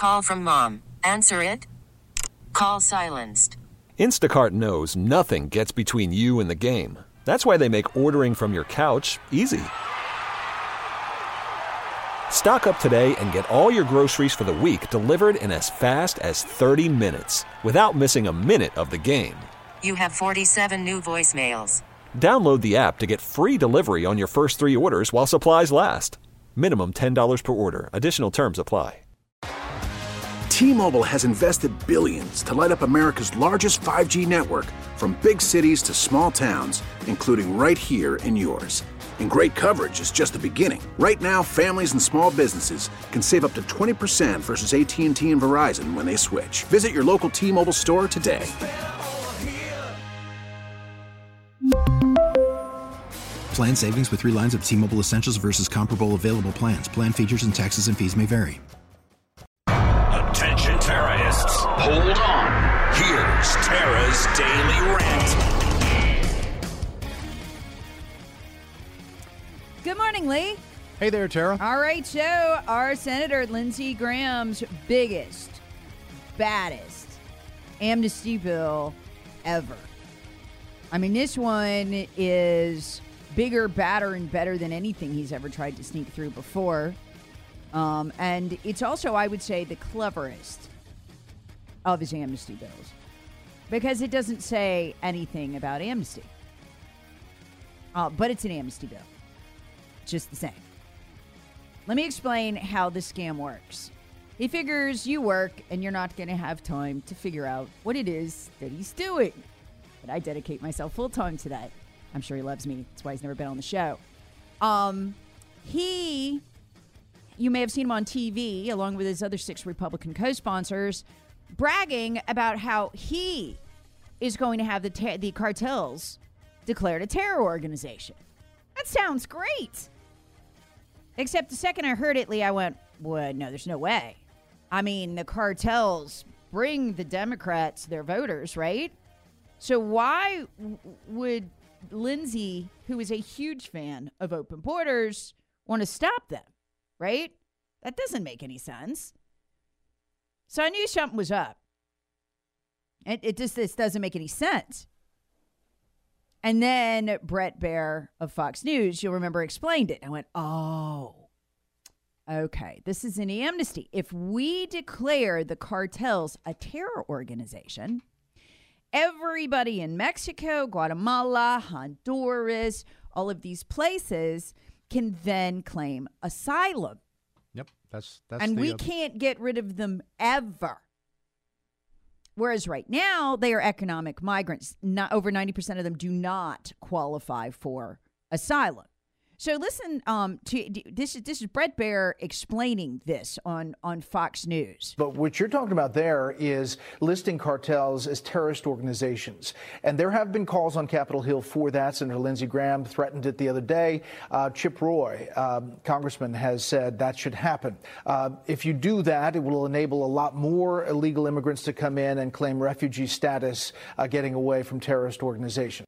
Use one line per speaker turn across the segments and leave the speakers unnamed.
Call from mom. Answer it. Call silenced.
Instacart knows nothing gets between you and the game. That's why they make ordering from your couch easy. Stock up today and get all your groceries for the week delivered in as fast as 30 minutes without missing a minute of the game.
You have 47 new voicemails.
Download the app to get free delivery on your first 3 orders while supplies last. Minimum $10 per order. Additional terms apply.
T-Mobile has invested billions to light up America's largest 5G network, from big cities to small towns, including right here in yours. And great coverage is just the beginning. Right now, families and small businesses can save up to 20% versus AT&T and Verizon when they switch. Visit your local T-Mobile store today.
Plan savings with 3 lines of T-Mobile Essentials versus comparable available plans. Plan features and taxes and fees may vary.
Attention terrorists, hold on. Here's Tara's Daily Rant.
Good morning, Lee.
Hey there, Tara.
All right, so our Senator Lindsey Graham's biggest, baddest amnesty bill ever. I mean, this one is bigger, badder, and better than anything he's ever tried to sneak through before. And it's also, I would say, the cleverest of his amnesty bills, because it doesn't say anything about amnesty. But it's an amnesty bill. Just the same. Let me explain how this scam works. He figures you work and you're not going to have time to figure out what it is that he's doing. But I dedicate myself full time to that. I'm sure he loves me. That's why he's never been on the show. You may have seen him on TV, along with his other 6 Republican co-sponsors, bragging about how he is going to have the cartels declared a terror organization. That sounds great. Except the second I heard it, Lee, I went, well, no, there's no way. I mean, the cartels bring the Democrats their voters, right? So why would Lindsey, who is a huge fan of open borders, want to stop them? Right? That doesn't make any sense. So I knew something was up. And this doesn't make any sense. And then Bret Baier of Fox News, you'll remember, explained it. I went, oh, okay, this is an amnesty. If we declare the cartels a terror organization, everybody in Mexico, Guatemala, Honduras, all of these places can then claim asylum.
Yep, that's
and we can't get rid of them ever. Whereas right now, they are economic migrants. Not over 90% of them do not qualify for asylum. So listen, this is Bret Baier explaining this on Fox News.
But what you're talking about there is listing cartels as terrorist organizations. And there have been calls on Capitol Hill for that. Senator Lindsey Graham threatened it the other day. Chip Roy, congressman, has said that should happen. If you do that, it will enable a lot more illegal immigrants to come in and claim refugee status, getting away from terrorist organizations.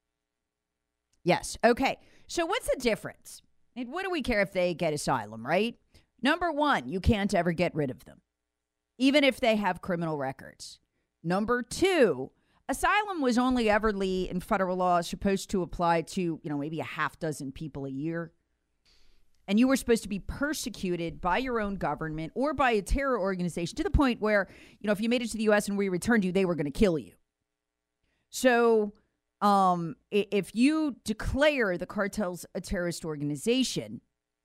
Yes. Okay. So what's the difference? And what do we care if they get asylum, right? Number one, you can't ever get rid of them, even if they have criminal records. Number two, asylum was only ever, in federal law, supposed to apply to, maybe a half dozen people a year. And you were supposed to be persecuted by your own government or by a terror organization to the point where, if you made it to the U.S. and we returned you, they were going to kill you. So if you declare the cartels a terrorist organization,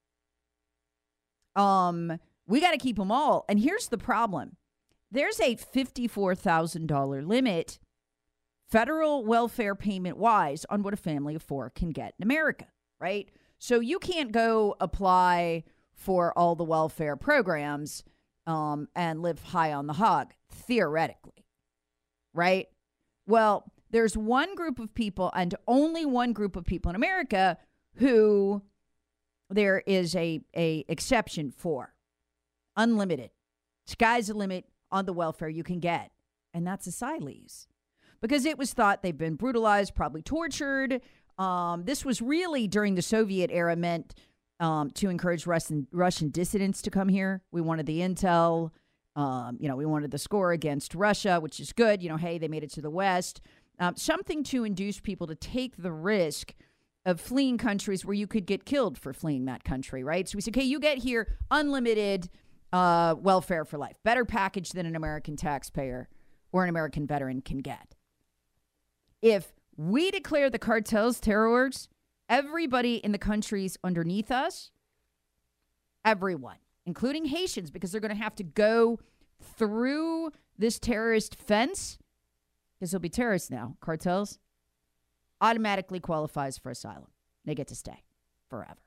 we got to keep them all. And here's the problem. There's a $54,000 limit, federal welfare payment wise, on what a family of 4 can get in America, right? So you can't go apply for all the welfare programs and live high on the hog, theoretically, right? Well, there's one group of people, and only one group of people in America, who there is a exception for. Unlimited. Sky's the limit on the welfare you can get. And that's asylees. Because it was thought they've been brutalized, probably tortured. This was really during the Soviet era meant to encourage Russian dissidents to come here. We wanted the intel We wanted the score against Russia, which is good. Hey, they made it to the West. Something to induce people to take the risk of fleeing countries where you could get killed for fleeing that country, right? So we said, okay, you get here, unlimited welfare for life. Better package than an American taxpayer or an American veteran can get. If we declare the cartels terror orgs, everybody in the countries underneath us, everyone, including Haitians, because they're going to have to go through this terrorist fence, because they'll be terrorists now, cartels, automatically qualifies for asylum. They get to stay forever.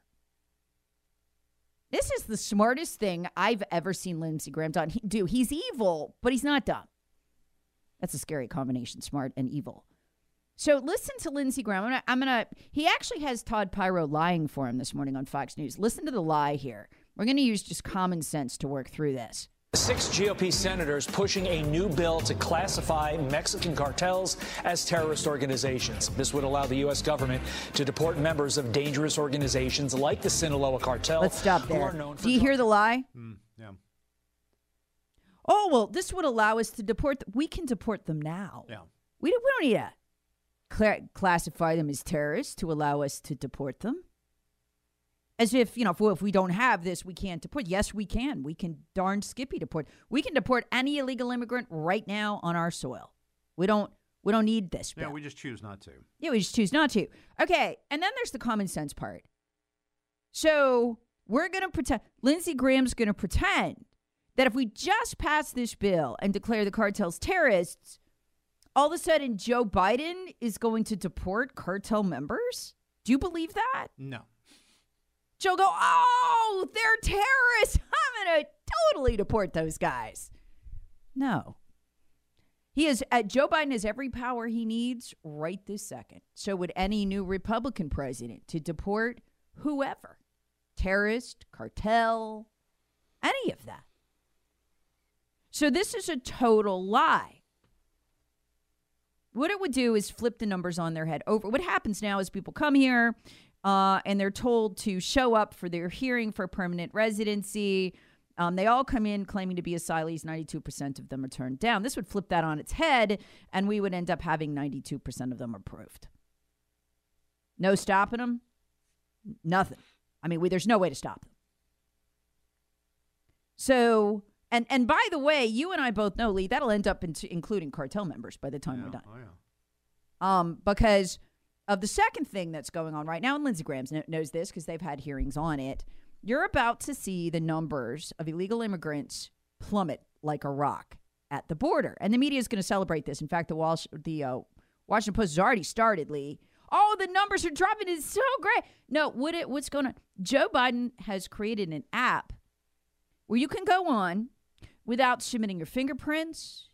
This is the smartest thing I've ever seen Lindsey Graham do. He's evil, but he's not dumb. That's a scary combination, smart and evil. So listen to Lindsey Graham. He actually has Todd Pyro lying for him this morning on Fox News. Listen to the lie here. We're going to use just common sense to work through this.
6 GOP senators pushing a new bill to classify Mexican cartels as terrorist organizations. This would allow the U.S. government to deport members of dangerous organizations like the Sinaloa cartel.
Let's stop there. Do you hear the lie?
Yeah.
Oh, well, this would allow us to deport. We can deport them now.
Yeah.
We don't need to classify them as terrorists to allow us to deport them. As if, if we don't have this, we can't deport. Yes, we can. We can darn skippy deport. We can deport any illegal immigrant right now on our soil. We don't need this bill.
Yeah, we just choose not to.
Yeah, we just choose not to. Okay, and then there's the common sense part. So we're going to pretend, Lindsey Graham's going to pretend that if we just pass this bill and declare the cartels terrorists, all of a sudden Joe Biden is going to deport cartel members? Do you believe that?
No.
Joe go, oh, they're terrorists. I'm going to totally deport those guys. No. Joe Biden has every power he needs right this second. So would any new Republican president to deport whoever. Terrorist, cartel, any of that. So this is a total lie. What it would do is flip the numbers on their head over. What happens now is people come here, and they're told to show up for their hearing for permanent residency. They all come in claiming to be asylees. 92% of them are turned down. This would flip that on its head, and we would end up having 92% of them approved. No stopping them? Nothing. There's no way to stop them. So, and by the way, you and I both know, Lee, that'll end up including cartel members by the time we're done.
Oh, yeah.
Because of the second thing that's going on right now, and Lindsey Graham knows this because they've had hearings on it, you're about to see the numbers of illegal immigrants plummet like a rock at the border. And the media is going to celebrate this. In fact, the Washington Post has already started, Lee. Oh, the numbers are dropping. It's so great. No, what's going on? Joe Biden has created an app where you can go on without submitting your fingerprints,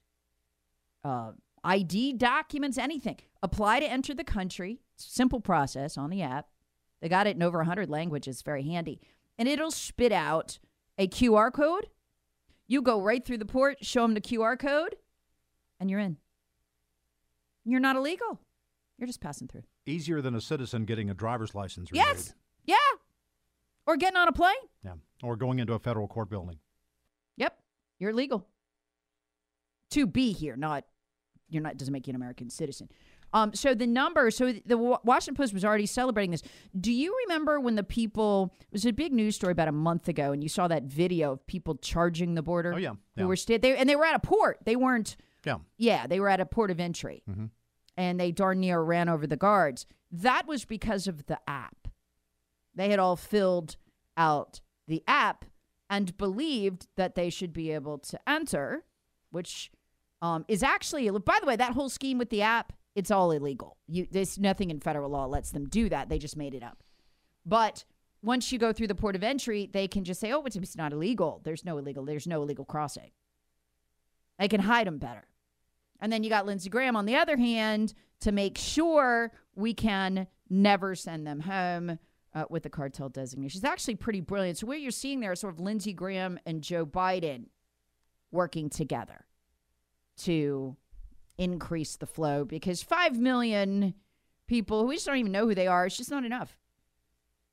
ID documents, anything. Apply to enter the country. Simple process on the app. They got it in over 100 languages. Very handy. And it'll spit out a QR code. You go right through the port, show them the QR code, and you're in. You're not illegal. You're just passing through.
Easier than a citizen getting a driver's license renewed.
Yes. Yeah. Or getting on a plane.
Yeah. Or going into a federal court building.
Yep. You're legal. To be here, doesn't make you an American citizen. So the Washington Post was already celebrating this. Do you remember when it was a big news story about a month ago, and you saw that video of people charging the border?
Oh, yeah.
Who were they were at a port. They weren't.
Yeah.
Yeah, they were at a port of entry. Mm-hmm. And they darn near ran over the guards. That was because of the app. They had all filled out the app and believed that they should be able to enter, which is actually, by the way, that whole scheme with the app, it's all illegal. There's nothing in federal law lets them do that. They just made it up. But once you go through the port of entry, they can just say, oh, it's not illegal. There's no illegal crossing. They can hide them better. And then you got Lindsey Graham, on the other hand, to make sure we can never send them home with the cartel designation. It's actually pretty brilliant. So what you're seeing there is sort of Lindsey Graham and Joe Biden working together to increase the flow, because 5 million people who we just don't even know who they are, it's just not enough.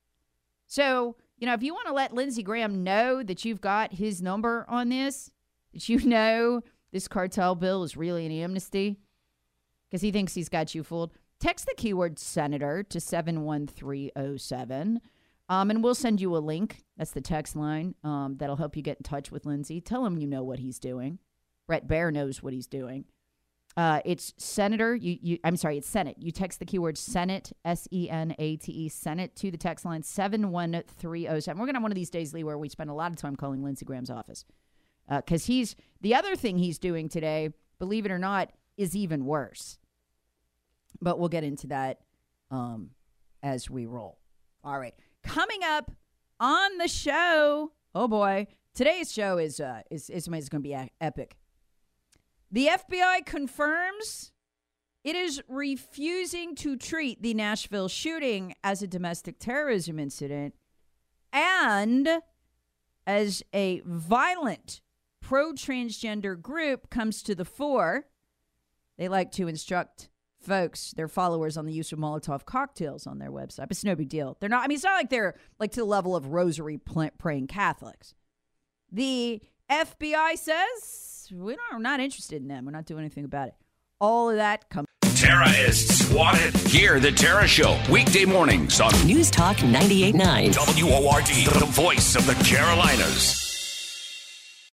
So, if you want to let Lindsey Graham know that you've got his number on this, Did you know this cartel bill is really an amnesty? Because he thinks he's got you fooled. Text the keyword senator to 71307. And we'll send you a link. That's the text line that'll help you get in touch with Lindsay. Tell him you know what he's doing. Bret Baier knows what he's doing. It's Senator. It's Senate. You text the keyword Senate, SENATE, Senate to the text line 71307. We're going to have one of these days, Lee, where we spend a lot of time calling Lindsey Graham's office. Because the other thing he's doing today, believe it or not, is even worse. But we'll get into that as we roll. All right. Coming up on the show, oh boy, today's show is going to be epic. The FBI confirms it is refusing to treat the Nashville shooting as a domestic terrorism incident, and as a violent pro-transgender group comes to the fore, they like to instruct folks, their followers, on the use of Molotov cocktails on their website. But it's no big deal. They're not, it's not like they're like to the level of rosary praying Catholics. The FBI says, we're not interested in them. We're not doing anything about it. All of that comes.
Tara is swatted. Hear the Tara Show weekday mornings on
News Talk 98.9
WORD, the voice of the Carolinas.